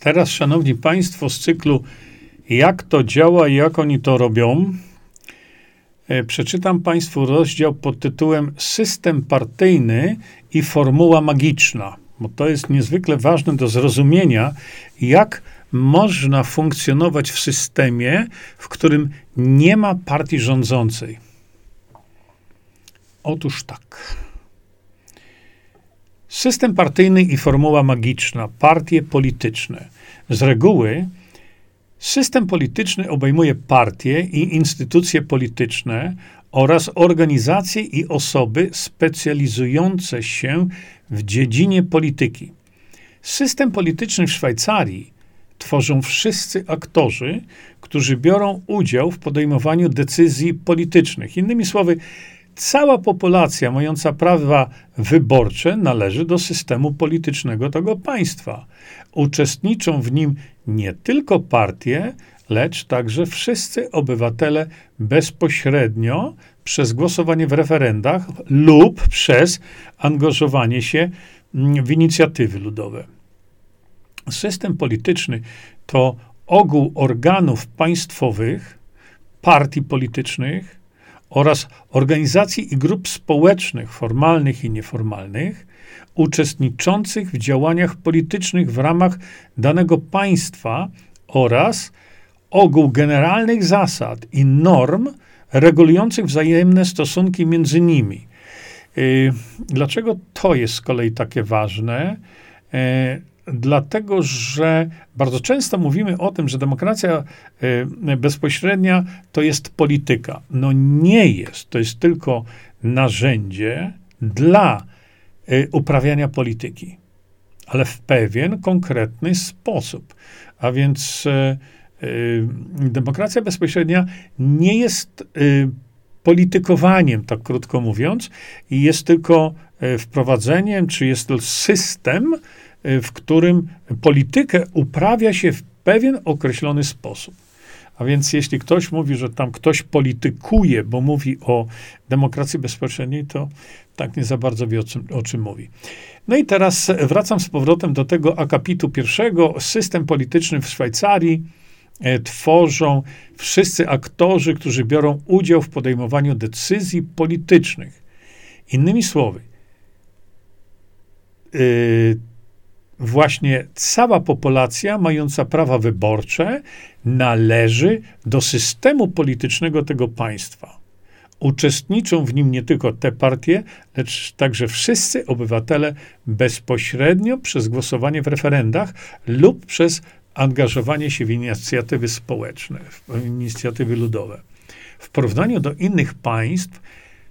Teraz, szanowni państwo, z cyklu Jak to działa i jak oni to robią, przeczytam państwu rozdział pod tytułem System partyjny i formuła magiczna, bo to jest niezwykle ważne do zrozumienia, jak można funkcjonować w systemie, w którym nie ma partii rządzącej. Otóż tak. System partyjny i formuła magiczna, partie polityczne. Z reguły system polityczny obejmuje partie i instytucje polityczne oraz organizacje i osoby specjalizujące się w dziedzinie polityki. System polityczny w Szwajcarii tworzą wszyscy aktorzy, którzy biorą udział w podejmowaniu decyzji politycznych. Innymi słowy, cała populacja mająca prawa wyborcze należy do systemu politycznego tego państwa. Uczestniczą w nim nie tylko partie, lecz także wszyscy obywatele bezpośrednio przez głosowanie w referendach lub przez angażowanie się w inicjatywy ludowe. System polityczny to ogół organów państwowych, partii politycznych oraz organizacji i grup społecznych, formalnych i nieformalnych, uczestniczących w działaniach politycznych w ramach danego państwa oraz ogół generalnych zasad i norm regulujących wzajemne stosunki między nimi. Dlaczego to jest z kolei takie ważne? Dlatego, że bardzo często mówimy o tym, że demokracja bezpośrednia to jest polityka. No nie jest. To jest tylko narzędzie dla uprawiania polityki, ale w pewien konkretny sposób. A więc demokracja bezpośrednia nie jest politykowaniem, tak krótko mówiąc, i jest tylko wprowadzeniem, czy jest to system, w którym politykę uprawia się w pewien określony sposób. A więc jeśli ktoś mówi, że tam ktoś politykuje, bo mówi o demokracji bezpośredniej, to tak nie za bardzo wie, o czym mówi. No i teraz wracam z powrotem do tego akapitu pierwszego. System polityczny w Szwajcarii tworzą wszyscy aktorzy, którzy biorą udział w podejmowaniu decyzji politycznych. Innymi słowy, właśnie cała populacja mająca prawa wyborcze należy do systemu politycznego tego państwa. Uczestniczą w nim nie tylko te partie, lecz także wszyscy obywatele bezpośrednio przez głosowanie w referendach lub przez angażowanie się w inicjatywy społeczne, w inicjatywy ludowe. W porównaniu do innych państw,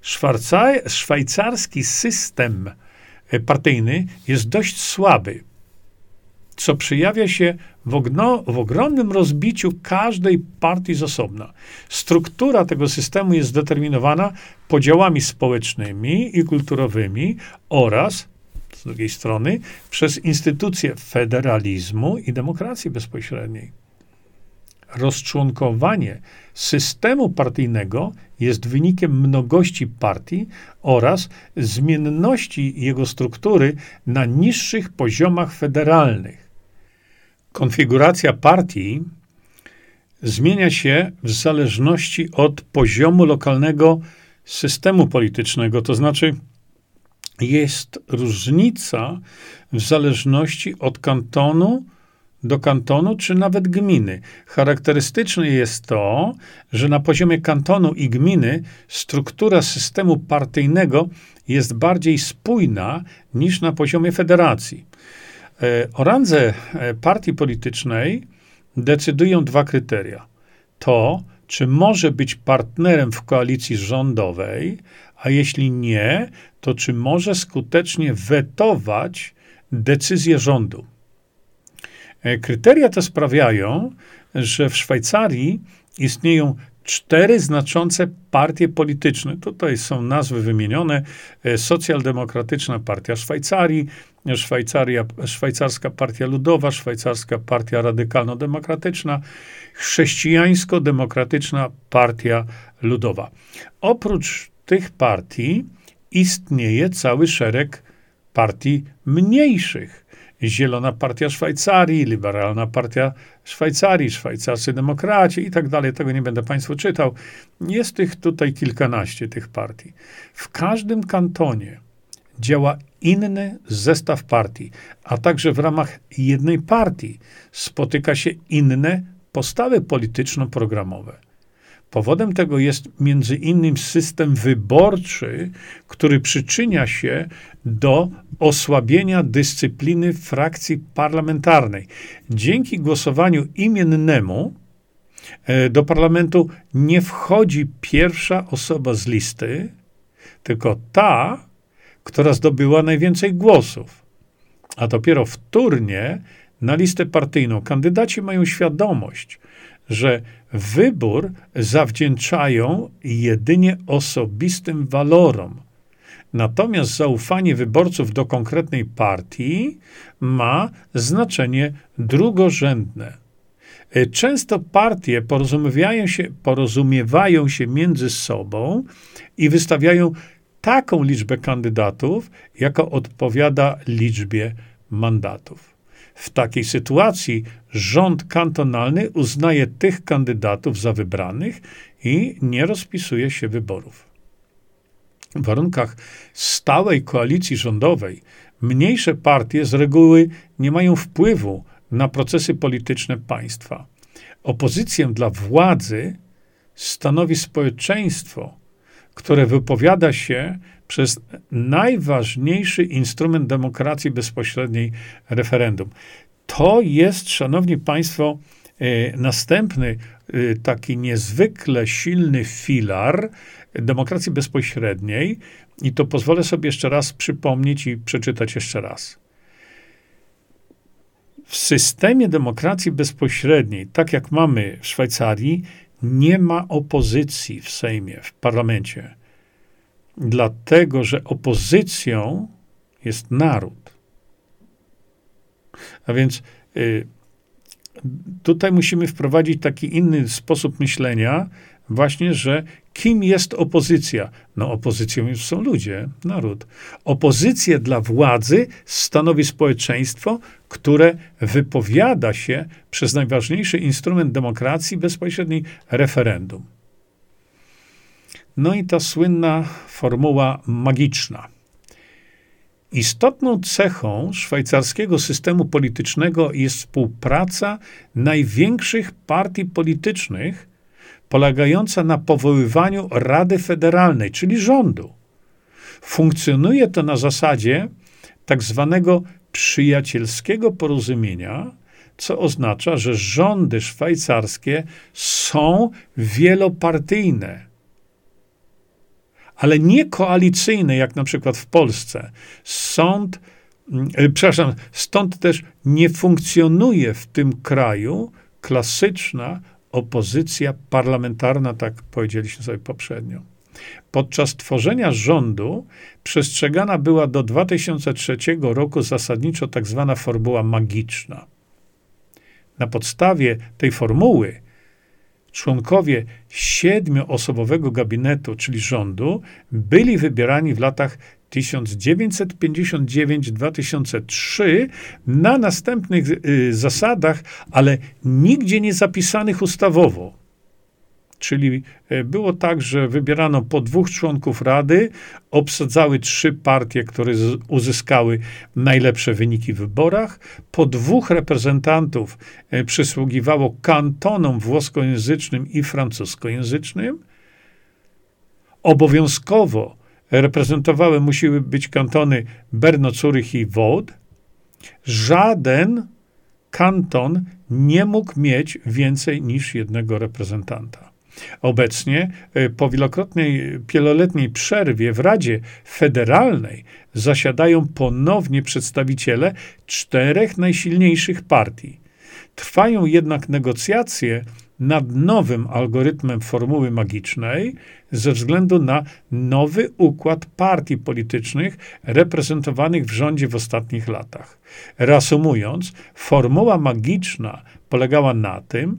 szwajcarski system partyjny jest dość słaby, co przejawia się w ogromnym rozbiciu każdej partii z osobna. Struktura tego systemu jest zdeterminowana podziałami społecznymi i kulturowymi oraz, z drugiej strony, przez instytucje federalizmu i demokracji bezpośredniej. Rozczłonkowanie systemu partyjnego jest wynikiem mnogości partii oraz zmienności jego struktury na niższych poziomach federalnych. Konfiguracja partii zmienia się w zależności od poziomu lokalnego systemu politycznego, to znaczy jest różnica w zależności od kantonu do kantonu, czy nawet gminy. Charakterystyczne jest to, że na poziomie kantonu i gminy struktura systemu partyjnego jest bardziej spójna niż na poziomie federacji. O randze partii politycznej decydują dwa kryteria. To, czy może być partnerem w koalicji rządowej, a jeśli nie, to czy może skutecznie wetować decyzje rządu. Kryteria te sprawiają, że w Szwajcarii istnieją 4 znaczące partie polityczne. Tutaj są nazwy wymienione. Socjaldemokratyczna Partia Szwajcarii, Szwajcarska Partia Ludowa, Szwajcarska Partia Radykalno-Demokratyczna, Chrześcijańsko-Demokratyczna Partia Ludowa. Oprócz tych partii istnieje cały szereg partii mniejszych. Zielona Partia Szwajcarii, Liberalna Partia Szwajcarii, Szwajcarscy Demokraci i tak dalej. Tego nie będę Państwu czytał. Jest tych tutaj kilkanaście tych partii. W każdym kantonie działa inny zestaw partii, a także w ramach jednej partii spotyka się inne postawy polityczno-programowe. Powodem tego jest między innymi system wyborczy, który przyczynia się do osłabienia dyscypliny frakcji parlamentarnej. Dzięki głosowaniu imiennemu do parlamentu nie wchodzi pierwsza osoba z listy, tylko ta, która zdobyła najwięcej głosów. A dopiero wtórnie na listę partyjną kandydaci mają świadomość, że wybór zawdzięczają jedynie osobistym walorom. Natomiast zaufanie wyborców do konkretnej partii ma znaczenie drugorzędne. Często partie porozumiewają się między sobą i wystawiają taką liczbę kandydatów, jaka odpowiada liczbie mandatów. W takiej sytuacji rząd kantonalny uznaje tych kandydatów za wybranych i nie rozpisuje się wyborów. W warunkach stałej koalicji rządowej mniejsze partie z reguły nie mają wpływu na procesy polityczne państwa. Opozycję dla władzy stanowi społeczeństwo, które wypowiada się przez najważniejszy instrument demokracji bezpośredniej referendum. To jest, szanowni państwo, następny taki niezwykle silny filar demokracji bezpośredniej i to pozwolę sobie jeszcze raz przypomnieć i przeczytać jeszcze raz. W systemie demokracji bezpośredniej, tak jak mamy w Szwajcarii, nie ma opozycji w Sejmie, w parlamencie. Dlatego, że opozycją jest naród. A więc tutaj musimy wprowadzić taki inny sposób myślenia, właśnie, że kim jest opozycja? No opozycją już są ludzie, naród. Opozycję dla władzy stanowi społeczeństwo, które wypowiada się przez najważniejszy instrument demokracji bezpośredniej referendum. No i ta słynna formuła magiczna. Istotną cechą szwajcarskiego systemu politycznego jest współpraca największych partii politycznych, polegająca na powoływaniu Rady Federalnej, czyli rządu. Funkcjonuje to na zasadzie tak zwanego przyjacielskiego porozumienia, co oznacza, że rządy szwajcarskie są wielopartyjne, ale nie koalicyjne, jak na przykład w Polsce. Stąd też nie funkcjonuje w tym kraju klasyczna opozycja parlamentarna, tak powiedzieliśmy sobie poprzednio. Podczas tworzenia rządu przestrzegana była do 2003 roku zasadniczo tak zwana formuła magiczna. Na podstawie tej formuły członkowie 7-osobowego gabinetu, czyli rządu, byli wybierani w latach 1959-2003 na następnych zasadach, ale nigdzie nie zapisanych ustawowo. Czyli było tak, że wybierano po 2 członków rady, obsadzały 3 partie, które uzyskały najlepsze wyniki w wyborach, po 2 reprezentantów przysługiwało kantonom włoskojęzycznym i francuskojęzycznym. Obowiązkowo musiły być kantony Brno, Zurych i Vaud. Żaden kanton nie mógł mieć więcej niż 1 reprezentanta. Obecnie, po wieloletniej przerwie w Radzie Federalnej zasiadają ponownie przedstawiciele 4 najsilniejszych partii. Trwają jednak negocjacje nad nowym algorytmem formuły magicznej ze względu na nowy układ partii politycznych reprezentowanych w rządzie w ostatnich latach. Reasumując, formuła magiczna polegała na tym,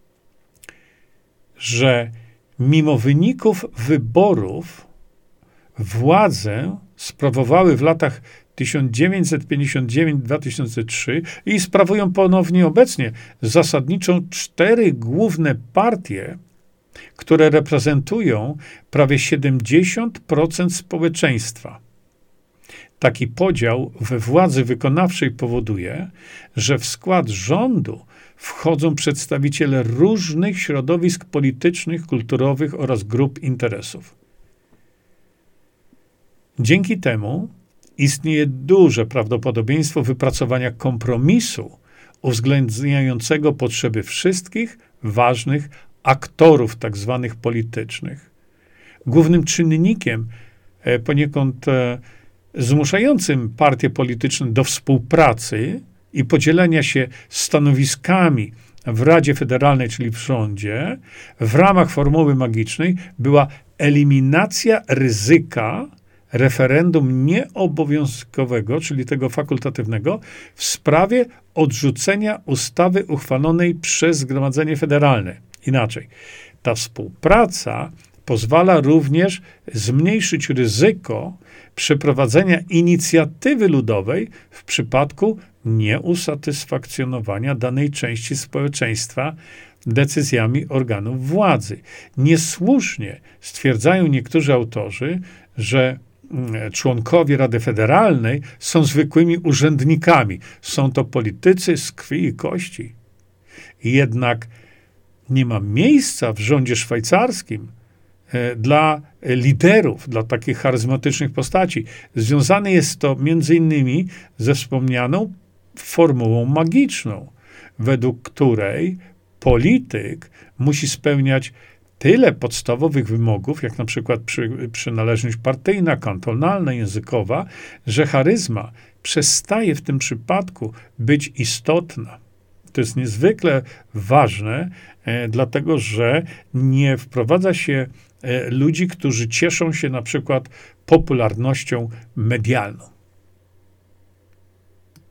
że mimo wyników wyborów władzę sprawowały w latach 1959-2003 i sprawują ponownie obecnie zasadniczo 4 główne partie, które reprezentują prawie 70% społeczeństwa. Taki podział we władzy wykonawczej powoduje, że w skład rządu wchodzą przedstawiciele różnych środowisk politycznych, kulturowych oraz grup interesów. Dzięki temu istnieje duże prawdopodobieństwo wypracowania kompromisu uwzględniającego potrzeby wszystkich ważnych aktorów tak zwanych politycznych. Głównym czynnikiem poniekąd zmuszającym partie polityczne do współpracy i podzielenia się stanowiskami w Radzie Federalnej, czyli w rządzie, w ramach formuły magicznej była eliminacja ryzyka referendum nieobowiązkowego, czyli tego fakultatywnego, w sprawie odrzucenia ustawy uchwalonej przez Zgromadzenie Federalne. Inaczej, ta współpraca pozwala również zmniejszyć ryzyko przeprowadzenia inicjatywy ludowej w przypadku nieusatysfakcjonowania danej części społeczeństwa decyzjami organów władzy. Niesłusznie stwierdzają niektórzy autorzy, że członkowie Rady Federalnej są zwykłymi urzędnikami. Są to politycy z krwi i kości. Jednak nie ma miejsca w rządzie szwajcarskim dla liderów, dla takich charyzmatycznych postaci. Związane jest to między innymi ze wspomnianą formułą magiczną, według której polityk musi spełniać tyle podstawowych wymogów, jak na przykład przynależność partyjna, kantonalna, językowa, że charyzma przestaje w tym przypadku być istotna. To jest niezwykle ważne, dlatego że nie wprowadza się ludzi, którzy cieszą się na przykład popularnością medialną.